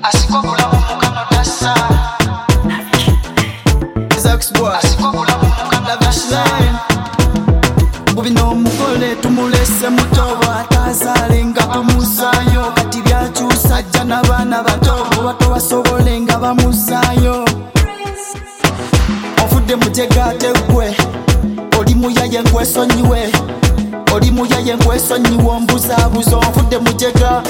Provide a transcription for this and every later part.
Asikwa kulamu mukano tasa Zaxboy Asikwa kulamu mukano tasa Bubino mukole tumulese mutobo atazalenga bamusayo kati byakyusa ajja n'abaana batobo bato basobolenga bamusayo Ofudde mutega ate gwe oli muyaye nkwesonyiwe oli muyaye nkwesonyiwe ombuzabuzo ofudde mutega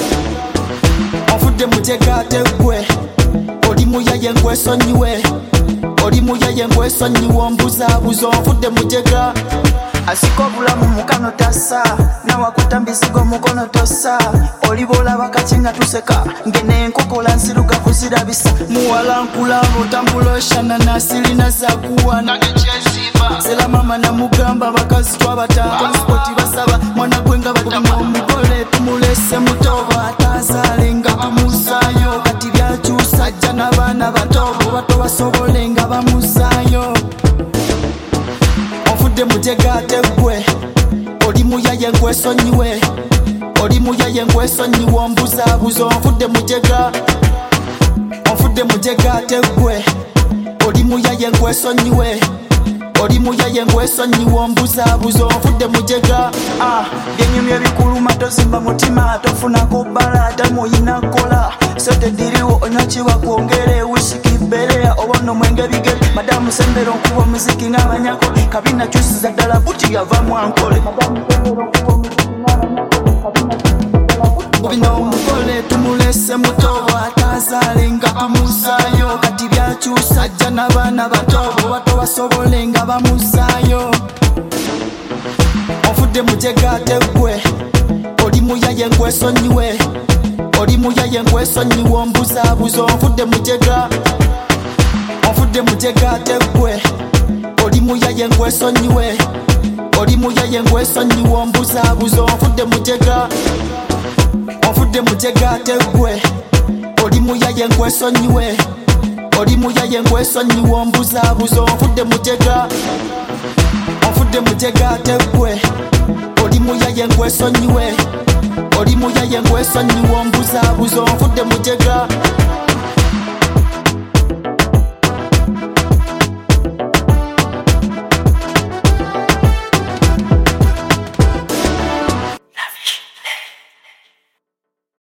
ate gwe oli muyaye nkwesonyiwe oli muyaye nkwesonyiwe ombuzabuzo ofudde mutega Asiko bulamu mukano tasa nawakwata mbizigo mukono tosa olibola bakakinga tuseka ngene enkokola nsiruka kuzirabisa muwala nkulabo tambuloshana nasirina zakuwana sela mama na mugamba bakazi twabata transport basaba mwana gwenga badimo omugole tumulese mutobo atazalenga bamusayo kati byakyusa ajja n'abaana batobo bato basobolenga bamusayo Ofudde mutega ate gwe oli muyaye nkwesonyiwe oli muyaye nkwesonyiwe ombuzabuzo ofudde mutega ate gwe oli muyaye nkwesonyiwe oli muyaye nkwesonyiwe ombuzabuzo ofudde mutega byenyumye bikuluma tozimba mutima tofunako bbala ate muyina kola sote diriwo onyakiwa kwongere wisiki berea obono mwenge bigere madamu sembero nkuba omuziki n'abanyako kabina kyusiza ddala buti yavamu ankole bino omugole tumulese mutobo atazalenga bamusayo kati byakyusa ajja n'abaana batobo bato basobolenga bamusayo ofudde mutega ate gwe oli muyaye nkwesonyiwe oli muyaye nkwesonyiwe ombuzabuzo ofudde mutega ate gwe oli muyaye nkwesonyiwe oli muyaye nkwesonyiwe ombuzabuzo ofudde mutega ate gwe oli muyaye nkwesonyiwe oli muyaye nkwesonyiwe ombuzabuzo ofudde mutega ate gwe oli muyaye nkwesonyiwe oli muyaye nkwesonyiwe ombuzabuzo ofudde mutega